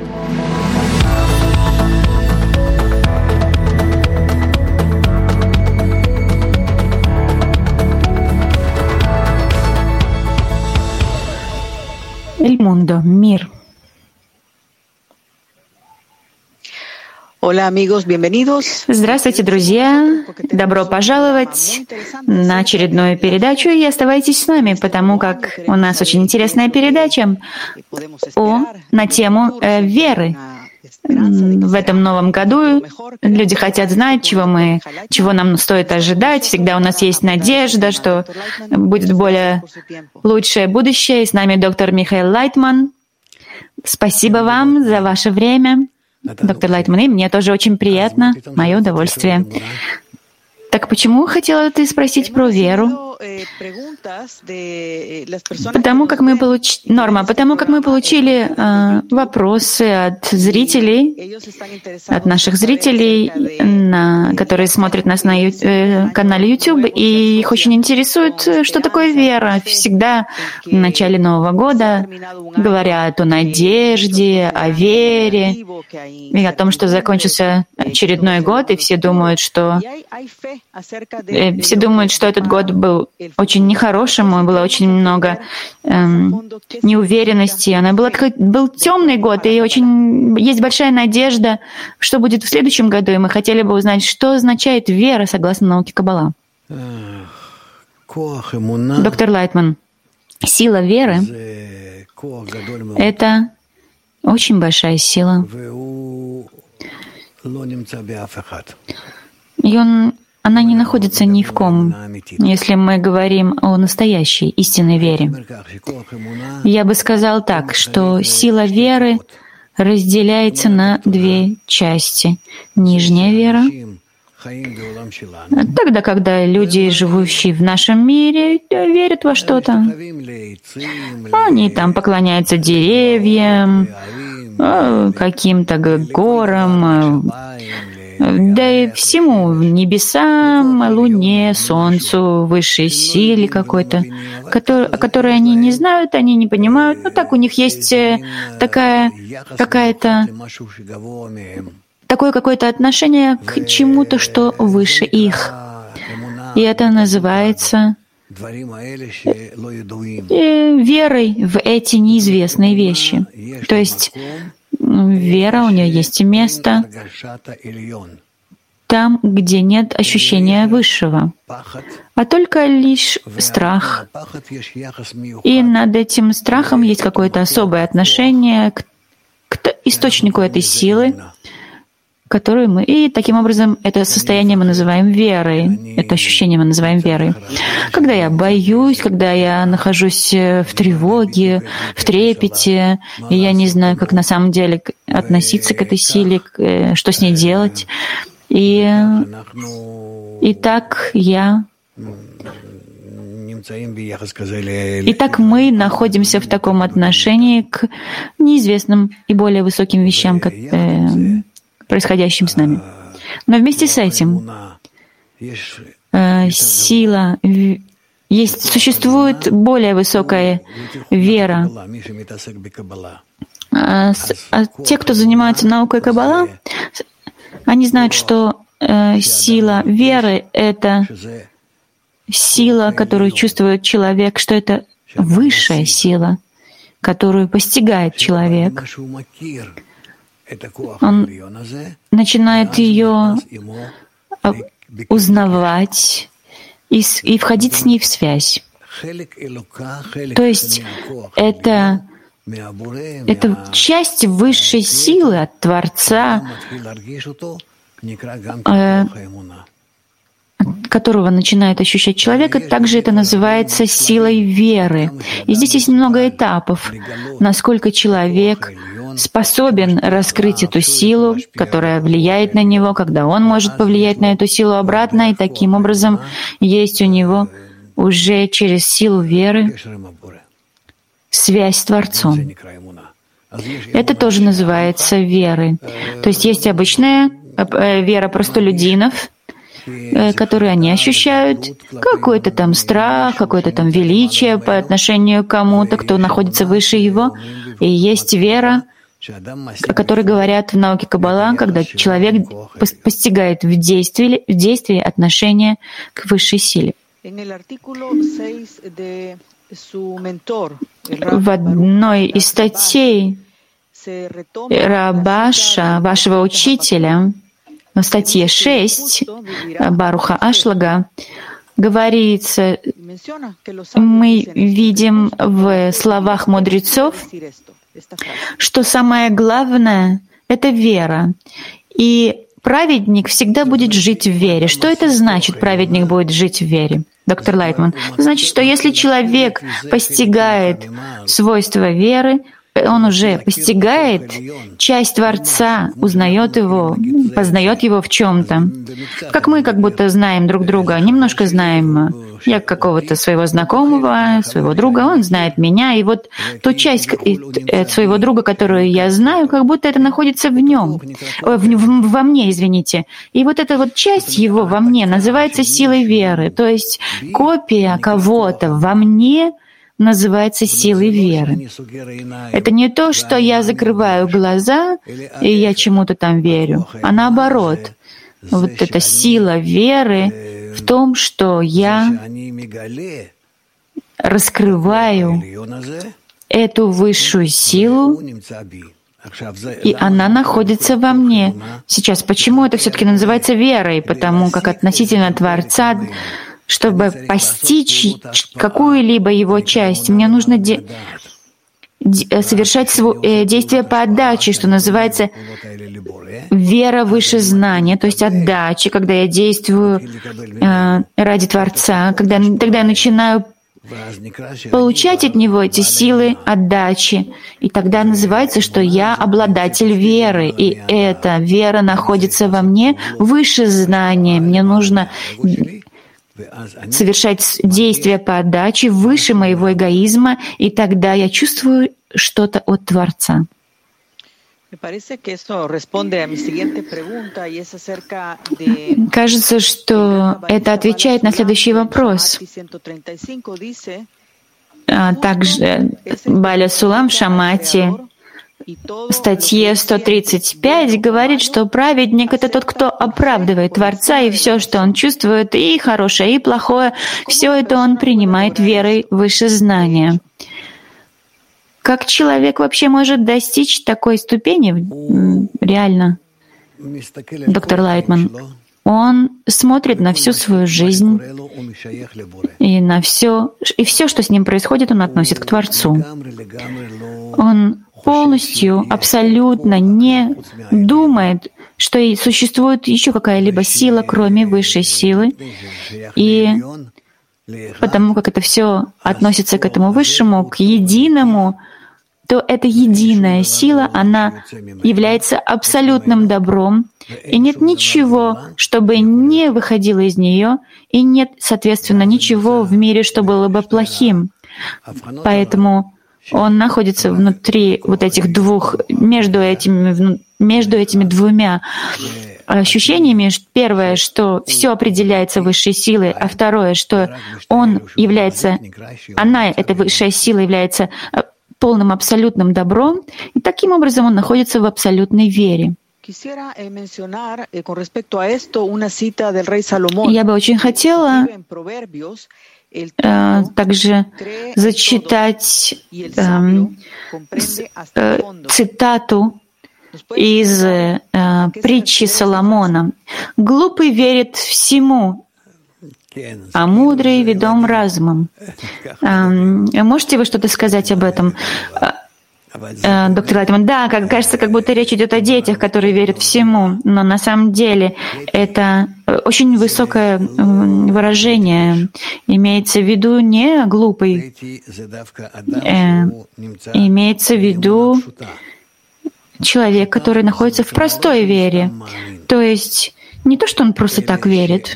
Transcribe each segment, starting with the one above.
El mundo, мир. Здравствуйте, друзья! Добро пожаловать на очередную передачу и оставайтесь с нами, потому как у нас очень интересная передача на тему веры. В этом новом году люди хотят знать, чего нам стоит ожидать. Всегда у нас есть надежда, что будет более лучшее будущее. И с нами доктор Михаил Лайтман. Спасибо вам за ваше время. Доктор Лайтман, и мне тоже очень приятно, мое удовольствие. Так почему хотела ты спросить про веру? Потому как мы получили вопросы от зрителей, от наших зрителей, которые смотрят нас на канале YouTube, и их очень интересует, что такое вера. Всегда в начале Нового года говорят о надежде, о вере, и о том, что закончился очередной год, и все думают, что этот год был очень нехорошим, было очень много неуверенности. Был темный год, и есть большая надежда, что будет в следующем году. И мы хотели бы узнать, что означает вера согласно науке Каббала. Доктор Лайтман, сила веры — это очень большая сила. И она не находится ни в ком, если мы говорим о настоящей истинной вере. Я бы сказал так, что сила веры разделяется на две части. Нижняя вера — тогда, когда люди, живущие в нашем мире, верят во что-то. Они там поклоняются деревьям, каким-то горам, да и всему, небесам, луне, солнцу, высшей силе какой-то, о которой они не знают, они не понимают. Ну так у них есть такое какое-то отношение к чему-то, что выше их. И это называется верой в эти неизвестные вещи. То есть вера, у нее есть место там, где нет ощущения высшего, а только лишь страх. И над этим страхом есть какое-то особое отношение к источнику этой силы, которую мы... И таким образом это состояние мы называем верой, это ощущение мы называем верой. Когда я боюсь, когда я нахожусь в тревоге, в трепете, и я не знаю, как на самом деле относиться к этой силе, что с ней делать. И так мы находимся в таком отношении к неизвестным и более высоким вещам, как происходящим с нами. Но вместе с этим существует более высокая вера. Те, кто занимается наукой Каббала, они знают, что сила веры — это сила, которую чувствует человек, что это высшая сила, которую постигает человек. Он начинает ее узнавать и входить с ней в связь. То есть это часть высшей силы от Творца, которого начинает ощущать человек, и также это называется силой веры. И здесь есть много этапов, насколько человек способен раскрыть эту силу, которая влияет на него, когда он может повлиять на эту силу обратно, и таким образом есть у него уже через силу веры связь с Творцом. Это тоже называется верой. То есть есть обычная вера простолюдинов, которые они ощущают, какой-то там страх, какое-то там величие по отношению к кому-то, кто находится выше его. И есть вера которые говорят в науке Каббала, когда человек постигает в действии отношение к высшей силе. В одной из статей Рабаша, вашего учителя, в статье 6 Баруха Ашлага, говорится, мы видим в словах мудрецов, что самое главное — это вера. И праведник всегда будет жить в вере. Что это значит, праведник будет жить в вере? Доктор Лайтман. Значит, что если человек постигает свойства веры, он уже постигает часть Творца, узнает его, познает его в чем-то. Как мы как будто знаем друг друга, немножко знаем. Я какого-то своего знакомого, своего друга, он знает меня, и вот ту часть своего друга, которую я знаю, как будто это находится в нем, во мне, извините. И вот эта вот часть его во мне называется силой веры, то есть копия кого-то во мне называется силой веры. Это не то, что я закрываю глаза, и я чему-то там верю, а наоборот. Вот эта сила веры в том, что я раскрываю эту высшую силу, и она находится во мне. Сейчас, почему это все-таки называется верой? Потому как относительно Творца, чтобы постичь какую-либо его часть, мне нужно совершать действие по отдаче, что называется вера выше знания, то есть отдача, когда я действую ради Творца, тогда я начинаю получать от Него эти силы отдачи. И тогда называется, что я обладатель веры, и эта вера находится во мне выше знания. Мне нужно совершать действия по отдаче выше моего эгоизма, и тогда я чувствую что-то от Творца. Кажется, что это отвечает на следующий вопрос. Также Баля Сулам в Шамати в статье 135 говорит, что праведник — это тот, кто оправдывает Творца, и все, что он чувствует, и хорошее, и плохое, все это он принимает верой выше знания. Как человек вообще может достичь такой ступени реально, доктор Лайтман? Он смотрит на всю свою жизнь, и все, что с ним происходит, он относит к Творцу. Он полностью, абсолютно не думает, что и существует еще какая-либо сила, кроме высшей силы. И потому как это все относится к этому высшему, к единому, то эта единая сила, она является абсолютным добром, и нет ничего, чтобы не выходило из нее, и нет, соответственно, ничего в мире, что было бы плохим. Поэтому он находится внутри вот этих двух, между этими двумя ощущениями. Первое, что все определяется высшей силой, а второе, что эта высшая сила является полным абсолютным добром, и таким образом он находится в абсолютной вере. Я бы очень хотела также зачитать цитату из притчи Соломона. «Глупый верит всему, а мудрый ведом разумом». Можете вы что-то сказать об этом? Доктор Лайтман, да, кажется, как будто речь идет о детях, которые верят всему, но на самом деле это очень высокое выражение. Имеется в виду не глупый, имеется в виду человек, который находится в простой вере. То есть не то, что он просто так верит,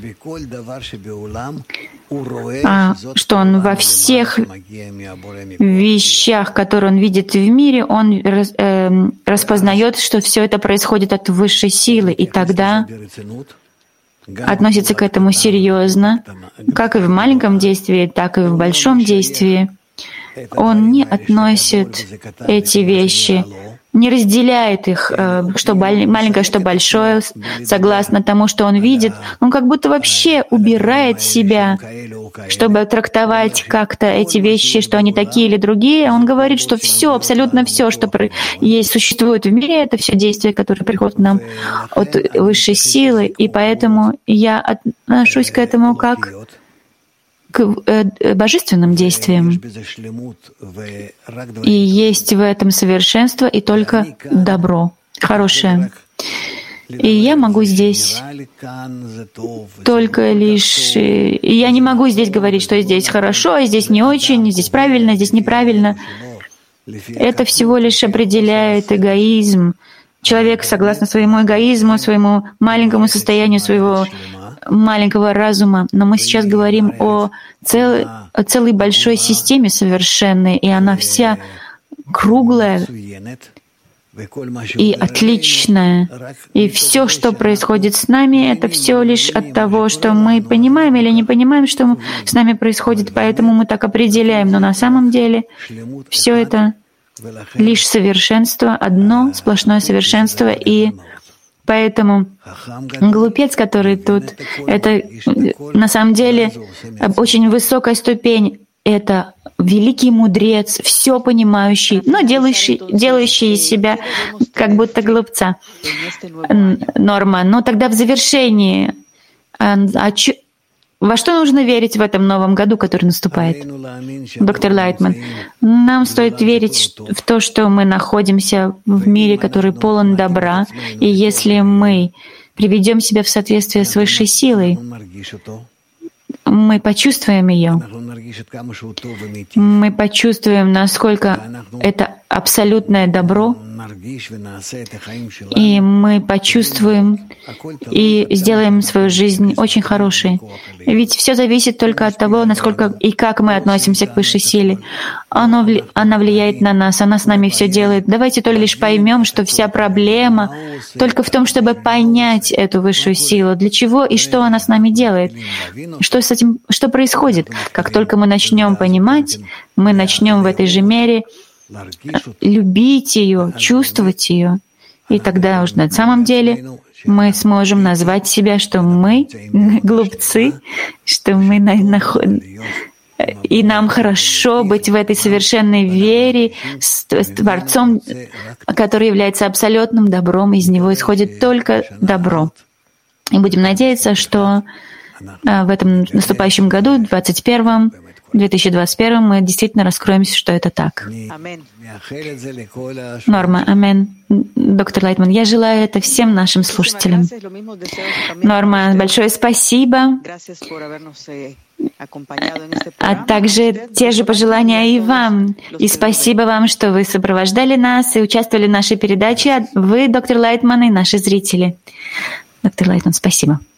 а что он во всех вещах, которые он видит в мире, он распознает, что все это происходит от высшей силы, и тогда относится к этому серьезно, как и в маленьком действии, так и в большом действии. Он не относит эти вещи не разделяет их, что маленькое, что большое, согласно тому, что он видит. Он как будто вообще убирает себя, чтобы трактовать как-то эти вещи, что они такие или другие. Он говорит, что все, абсолютно все, что есть, существует в мире, это все действия, которые приходят нам от высшей силы. И поэтому я отношусь к этому как к божественным действиям. И есть в этом совершенство и только добро, хорошее. И я могу здесь только лишь... И я не могу здесь говорить, что здесь хорошо, а здесь не очень, здесь правильно, здесь неправильно. Это всего лишь определяет эгоизм. Человек, согласно своему эгоизму, своему маленькому состоянию, своего маленького разума. Но мы сейчас говорим о целой большой системе совершенной, и она вся круглая и отличная. И все, что происходит с нами, это все лишь от того, что мы понимаем или не понимаем, что с нами происходит, поэтому мы так определяем. Но на самом деле все это лишь совершенство, одно сплошное совершенство, и поэтому глупец, который тут, это на самом деле очень высокая ступень, это великий мудрец, все понимающий, но делающий из себя как будто глупца. Норма. Но тогда в завершении, во что нужно верить в этом новом году, который наступает? Доктор Лайтман, нам стоит верить в то, что мы находимся в мире, который полон добра, и если мы приведем себя в соответствие с высшей силой, мы почувствуем ее. Мы почувствуем, насколько это абсолютное добро, и мы почувствуем и сделаем свою жизнь очень хорошей. Ведь все зависит только от того, насколько и как мы относимся к высшей силе. Она влияет на нас, она с нами все делает. Давайте только лишь поймем, что вся проблема только в том, чтобы понять эту высшую силу, для чего и что она с нами делает, что с этим, что происходит. Как только мы начнем понимать, мы начнем в этой же мере любить ее, чувствовать ее, и тогда уж на самом деле мы сможем назвать себя, что мы глупцы, что мы и нам хорошо быть в этой совершенной вере с Творцом, который является абсолютным добром, из него исходит только добро. И будем надеяться, что в этом наступающем году, 2021, мы действительно раскроемся, что это так. Норма, амен. Доктор Лайтман, я желаю это всем нашим слушателям. Норма, большое спасибо. А также те же пожелания и вам. И спасибо вам, что вы сопровождали нас и участвовали в нашей передаче. Вы, доктор Лайтман, и наши зрители. Доктор Лайтман, спасибо.